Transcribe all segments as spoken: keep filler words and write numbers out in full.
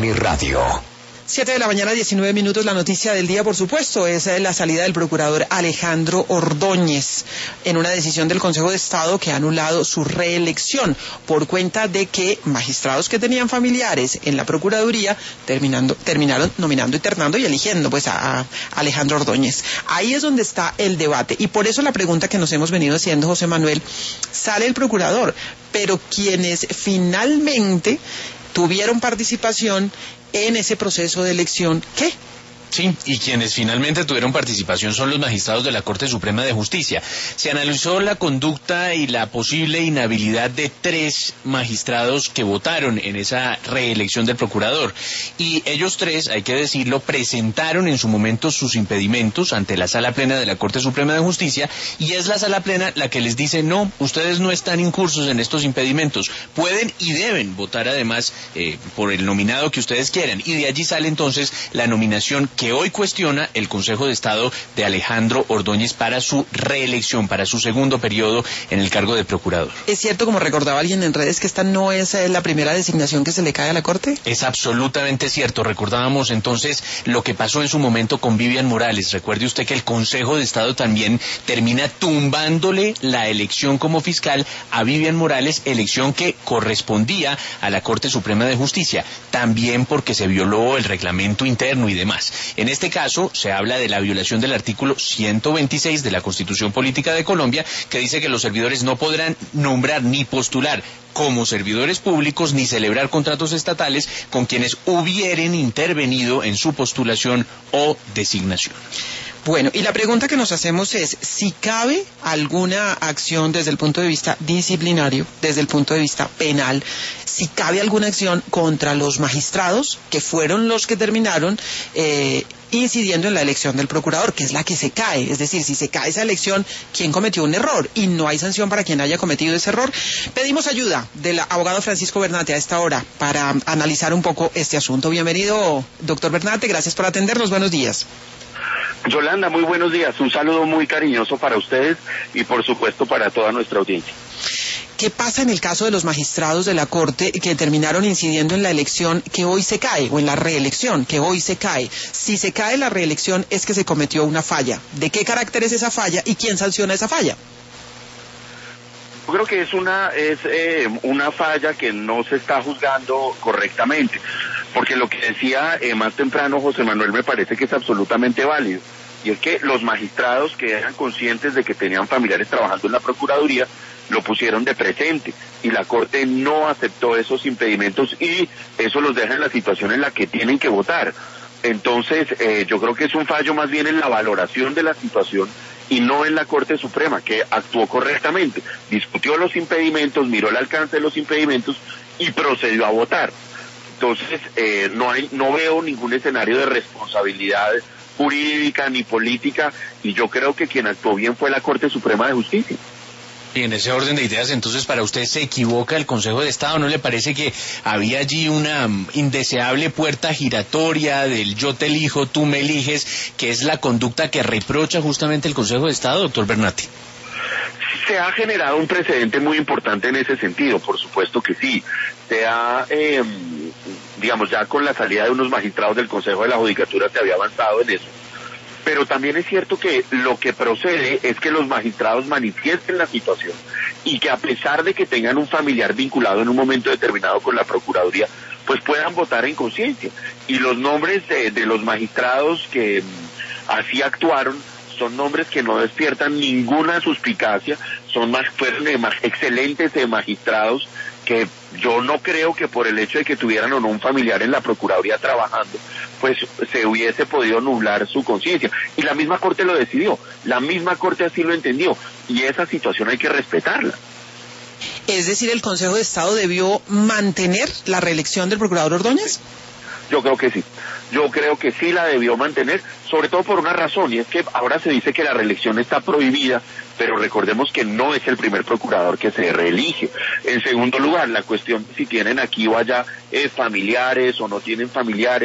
Blue Radio. Siete de la mañana, diecinueve minutos. La noticia del día, por supuesto, es la salida del procurador Alejandro Ordóñez en una decisión del Consejo de Estado que ha anulado su reelección por cuenta de que magistrados que tenían familiares en la Procuraduría terminando, terminaron nominando, ternando y eligiendo pues a, a Alejandro Ordóñez. Ahí es donde está el debate y por eso la pregunta que nos hemos venido haciendo, José Manuel, sale el procurador, pero quienes finalmente tuvieron participación en ese proceso de elección, ¿qué? Sí, y quienes finalmente tuvieron participación son los magistrados de la Corte Suprema de Justicia. Se analizó la conducta y la posible inhabilidad de tres magistrados que votaron en esa reelección del procurador. Y ellos tres, hay que decirlo, presentaron en su momento sus impedimentos ante la Sala Plena de la Corte Suprema de Justicia, y es la Sala Plena la que les dice, no, ustedes no están incursos en estos impedimentos. Pueden y deben votar además eh, por el nominado que ustedes quieran. Y de allí sale entonces la nominación que que hoy cuestiona el Consejo de Estado de Alejandro Ordóñez para su reelección, para su segundo periodo en el cargo de procurador. ¿Es cierto, como recordaba alguien en redes, que esta no es la primera designación que se le cae a la Corte? Es absolutamente cierto. Recordábamos entonces lo que pasó en su momento con Vivian Morales. Recuerde usted que el Consejo de Estado también termina tumbándole la elección como fiscal a Vivian Morales, elección que correspondía a la Corte Suprema de Justicia, también porque se violó el reglamento interno y demás. En este caso, se habla de la violación del artículo ciento veintiséis de la Constitución Política de Colombia, que dice que los servidores no podrán nombrar ni postular como servidores públicos ni celebrar contratos estatales con quienes hubieren intervenido en su postulación o designación. Bueno, y la pregunta que nos hacemos es si cabe alguna acción desde el punto de vista disciplinario, desde el punto de vista penal, si cabe alguna acción contra los magistrados que fueron los que terminaron eh, incidiendo en la elección del procurador, que es la que se cae. Es decir, si se cae esa elección, ¿quién cometió un error? Y no hay sanción para quien haya cometido ese error. Pedimos ayuda del abogado Francisco Bernate a esta hora para analizar un poco este asunto. Bienvenido, doctor Bernate, gracias por atendernos. Buenos días. Yolanda, muy buenos días. Un saludo muy cariñoso para ustedes y por supuesto para toda nuestra audiencia. ¿Qué pasa en el caso de los magistrados de la Corte que terminaron incidiendo en la elección que hoy se cae, o en la reelección que hoy se cae? Si se cae la reelección es que se cometió una falla. ¿De qué carácter es esa falla y quién sanciona esa falla? Yo creo que es una es eh, una falla que no se está juzgando correctamente, porque lo que decía eh, más temprano José Manuel me parece que es absolutamente válido, y es que los magistrados que eran conscientes de que tenían familiares trabajando en la Procuraduría lo pusieron de presente, y la Corte no aceptó esos impedimentos y eso los deja en la situación en la que tienen que votar. Entonces eh, yo creo que es un fallo más bien en la valoración de la situación y no en la Corte Suprema, que actuó correctamente, discutió los impedimentos, miró el alcance de los impedimentos y procedió a votar. Entonces eh, no hay, no veo ningún escenario de responsabilidad jurídica ni política, y yo creo que quien actuó bien fue la Corte Suprema de Justicia. Y en ese orden de ideas, entonces, para usted se equivoca el Consejo de Estado. ¿No le parece que había allí una indeseable puerta giratoria del yo te elijo, tú me eliges, que es la conducta que reprocha justamente el Consejo de Estado, doctor Bernati? Se ha generado un precedente muy importante en ese sentido, por supuesto que sí. Se ha, eh, digamos, ya con la salida de unos magistrados del Consejo de la Judicatura se había avanzado en eso. Pero también es cierto que lo que procede es que los magistrados manifiesten la situación y que a pesar de que tengan un familiar vinculado en un momento determinado con la Procuraduría, pues puedan votar en conciencia. Y los nombres de, de los magistrados que así actuaron son nombres que no despiertan ninguna suspicacia, son más, fueron de más excelentes de magistrados que yo no creo que por el hecho de que tuvieran o no un familiar en la Procuraduría trabajando, pues se hubiese podido nublar su conciencia. Y la misma Corte lo decidió, la misma Corte así lo entendió, y esa situación hay que respetarla. Es decir, ¿el Consejo de Estado debió mantener la reelección del procurador Ordóñez? Yo creo que sí, yo creo que sí la debió mantener, sobre todo por una razón, y es que ahora se dice que la reelección está prohibida, pero recordemos que no es el primer procurador que se reelige. En segundo lugar, la cuestión de si tienen aquí o allá eh, familiares o no tienen familiares,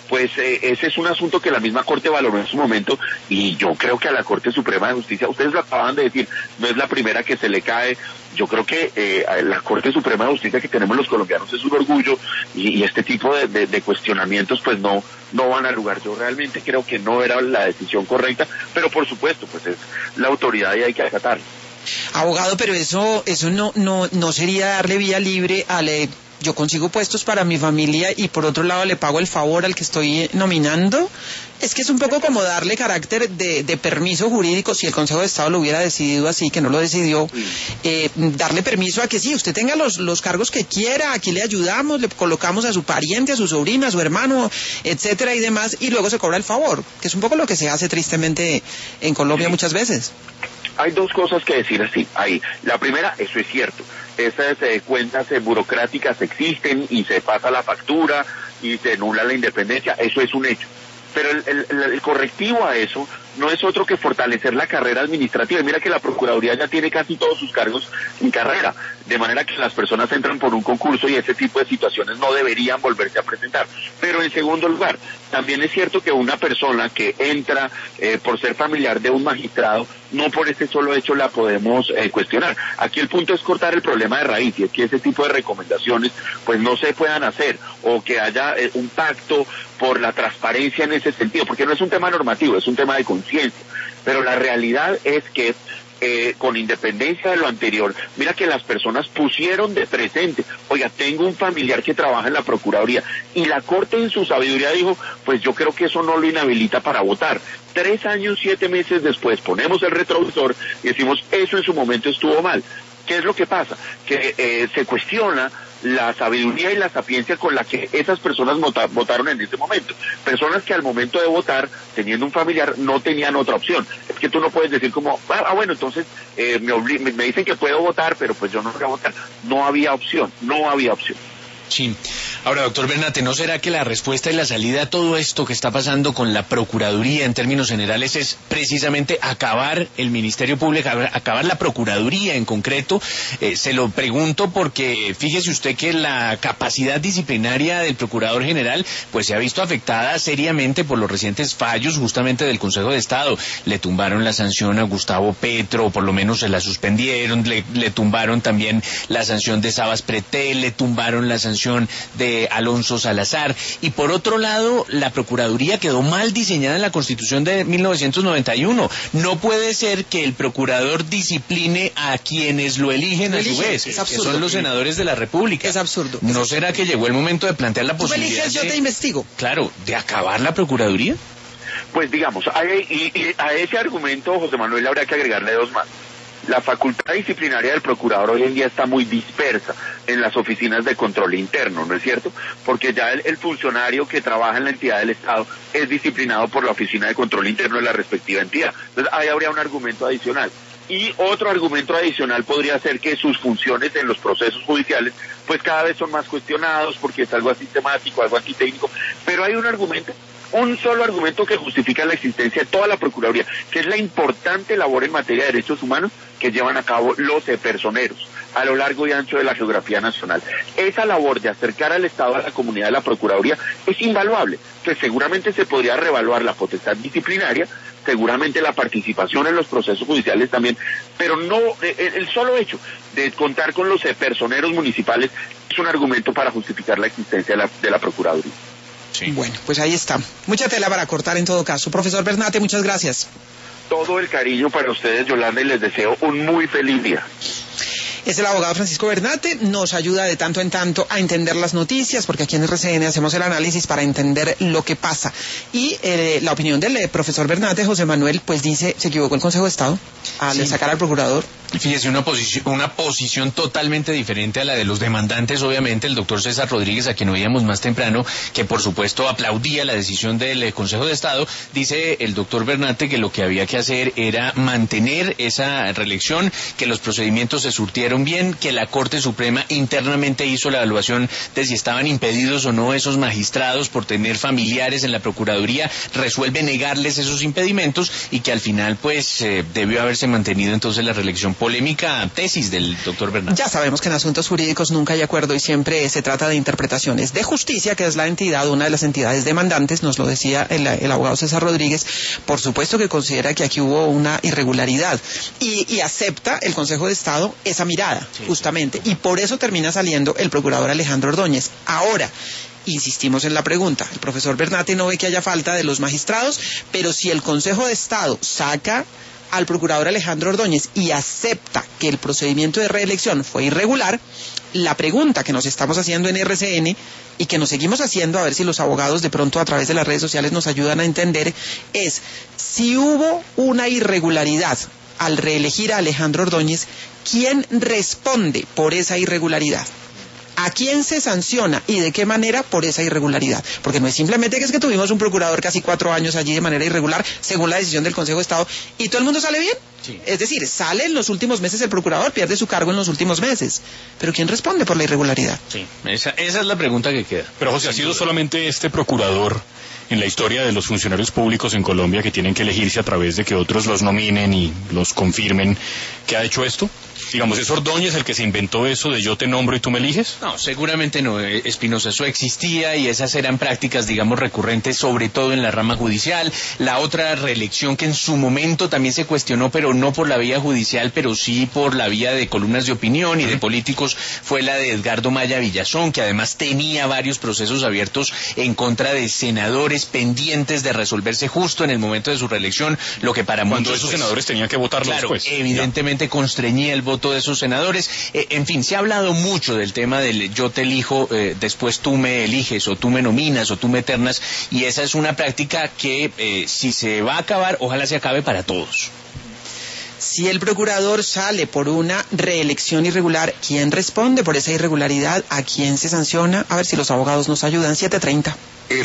pues eh, ese es un asunto que la misma Corte valoró en su momento, y yo creo que a la Corte Suprema de Justicia, ustedes lo acaban de decir, no es la primera que se le cae. Yo creo que eh, la Corte Suprema de Justicia que tenemos los colombianos es un orgullo, y, y este tipo de, de, de cuestionamientos pues no no van a lugar. Yo realmente creo que no era la decisión correcta, pero por supuesto pues es la autoridad y hay que acatarlo. Abogado, pero eso eso no no no sería darle vía libre a le yo consigo puestos para mi familia y por otro lado le pago el favor al que estoy nominando. Es que es un poco como darle carácter de, de permiso jurídico, si el Consejo de Estado lo hubiera decidido así, que no lo decidió, eh, darle permiso a que sí, usted tenga los, los cargos que quiera, aquí le ayudamos, le colocamos a su pariente, a su sobrina, a su hermano, etcétera y demás, y luego se cobra el favor, que es un poco lo que se hace tristemente en Colombia muchas veces. Hay dos cosas que decir así, ahí. La primera, eso es cierto. Esas eh, cuentas eh, burocráticas existen y se pasa la factura y se anula la independencia, eso es un hecho. Pero el, el, el correctivo a eso no es otro que fortalecer la carrera administrativa. Y mira que la Procuraduría ya tiene casi todos sus cargos en carrera, de manera que las personas entran por un concurso y ese tipo de situaciones no deberían volverse a presentar. Pero en segundo lugar, también es cierto que una persona que entra eh, por ser familiar de un magistrado, no por ese solo hecho la podemos eh, cuestionar. Aquí el punto es cortar el problema de raíz, y es que ese tipo de recomendaciones pues no se puedan hacer, o que haya eh, un pacto por la transparencia en ese sentido, porque no es un tema normativo, es un tema de conciencia. Pero la realidad es que eh, con independencia de lo anterior, mira que las personas pusieron de presente, oiga, tengo un familiar que trabaja en la Procuraduría, y la Corte en su sabiduría dijo, pues yo creo que eso no lo inhabilita para votar. Tres años, siete meses después, ponemos el retrovisor y decimos, eso en su momento estuvo mal. ¿Qué es lo que pasa? Que eh, se cuestiona la sabiduría y la sapiencia con la que esas personas vota, votaron en ese momento. Personas que al momento de votar, teniendo un familiar, no tenían otra opción. Es que tú no puedes decir como, ah, bueno, entonces eh, me, obli- me, me dicen que puedo votar, pero pues yo no voy a votar. No había opción, no había opción. Sí. Ahora, doctor Bernate, ¿no será que la respuesta y la salida a todo esto que está pasando con la Procuraduría en términos generales es precisamente acabar el Ministerio Público, acabar la Procuraduría en concreto? Eh, se lo pregunto porque fíjese usted que la capacidad disciplinaria del Procurador General pues se ha visto afectada seriamente por los recientes fallos justamente del Consejo de Estado. Le tumbaron la sanción a Gustavo Petro, o por lo menos se la suspendieron, le, le tumbaron también la sanción de Sabas Pretel, le tumbaron la sanción de Alonso Salazar, y por otro lado la Procuraduría quedó mal diseñada en la Constitución de mil novecientos noventa y uno. No puede ser que el procurador discipline a quienes lo eligen lo a elige, su vez, que son los senadores de la República. Es absurdo. ¿No es será que llegó el momento de plantear la posibilidad? Tú me eliges, de, yo te investigo. Claro, de acabar la Procuraduría. Pues digamos, a, y, y a ese argumento, José Manuel, habrá que agregarle dos más. La facultad disciplinaria del procurador hoy en día está muy dispersa en las oficinas de control interno, ¿no es cierto? Porque ya el, el funcionario que trabaja en la entidad del Estado es disciplinado por la oficina de control interno de la respectiva entidad. Entonces ahí habría un argumento adicional. Y otro argumento adicional podría ser que sus funciones en los procesos judiciales pues cada vez son más cuestionados porque es algo asistemático, algo antitécnico, pero hay un argumento, un solo argumento que justifica la existencia de toda la Procuraduría, que es la importante labor en materia de derechos humanos que llevan a cabo los personeros a lo largo y ancho de la geografía nacional. Esa labor de acercar al Estado a la comunidad de la Procuraduría es invaluable, pues seguramente se podría reevaluar la potestad disciplinaria, seguramente la participación en los procesos judiciales también, pero no el solo hecho de contar con los personeros municipales es un argumento para justificar la existencia de la, de la Procuraduría. Sí. Bueno, pues ahí está. Mucha tela para cortar en todo caso. Profesor Bernate, muchas gracias. Todo el cariño para ustedes, Yolanda, y les deseo un muy feliz día. Es el abogado Francisco Bernate, nos ayuda de tanto en tanto a entender las noticias, porque aquí en R C N hacemos el análisis para entender lo que pasa. Y eh, la opinión del eh, profesor Bernate, José Manuel, pues dice, se equivocó el Consejo de Estado al sí. sacar al procurador. Fíjese, una posición, una posición totalmente diferente a la de los demandantes, obviamente, el doctor César Rodríguez, a quien oíamos más temprano, que por supuesto aplaudía la decisión del Consejo de Estado. Dice el doctor Bernate que lo que había que hacer era mantener esa reelección, que los procedimientos se surtieron bien, que la Corte Suprema internamente hizo la evaluación de si estaban impedidos o no esos magistrados por tener familiares en la Procuraduría, resuelve negarles esos impedimentos y que al final pues eh, debió haberse mantenido entonces la reelección polémica tesis del doctor Bernat. Ya sabemos que en asuntos jurídicos nunca hay acuerdo y siempre se trata de interpretaciones. De Justicia, que es la entidad, una de las entidades demandantes, nos lo decía el, el abogado César Rodríguez, por supuesto que considera que aquí hubo una irregularidad y, y acepta el Consejo de Estado esa mirada, sí, justamente, y por eso termina saliendo el procurador Alejandro Ordóñez. Ahora, insistimos en la pregunta, el profesor Bernate no ve que haya falta de los magistrados, pero si el Consejo de Estado saca al procurador Alejandro Ordóñez y acepta que el procedimiento de reelección fue irregular, la pregunta que nos estamos haciendo en R C N y que nos seguimos haciendo, a ver si los abogados de pronto a través de las redes sociales nos ayudan a entender, es si hubo una irregularidad al reelegir a Alejandro Ordóñez, ¿quién responde por esa irregularidad? ¿A quién se sanciona y de qué manera por esa irregularidad? Porque no es simplemente que es que tuvimos un procurador casi cuatro años allí de manera irregular, según la decisión del Consejo de Estado, y todo el mundo sale bien. Sí. Es decir, sale en los últimos meses el procurador, pierde su cargo en los últimos meses. Pero ¿quién responde por la irregularidad? Sí, esa, esa es la pregunta que queda. Pero José, ¿ha sido solamente este procurador en la historia de los funcionarios públicos en Colombia que tienen que elegirse a través de que otros los nominen y los confirmen que ha hecho esto? Digamos, ¿es Ordóñez el que se inventó eso de yo te nombro y tú me eliges? No, seguramente no, Espinosa, eso existía y esas eran prácticas, digamos, recurrentes, sobre todo en la rama judicial. La otra reelección que en su momento también se cuestionó, pero no por la vía judicial, pero sí por la vía de columnas de opinión y de políticos, fue la de Edgardo Maya Villazón, que además tenía varios procesos abiertos en contra de senadores pendientes de resolverse justo en el momento de su reelección, lo que para Cuando muchos... esos pues, senadores tenían que votarlo claro, después. evidentemente ya. Constreñía el voto de esos senadores. Eh, en fin, se ha hablado mucho del tema del yo te elijo, eh, después tú me eliges, o tú me nominas, o tú me ternas, y esa es una práctica que eh, si se va a acabar, ojalá se acabe para todos. Si el procurador sale por una reelección irregular, ¿quién responde por esa irregularidad? ¿A quién se sanciona? A ver si los abogados nos ayudan. siete treinta.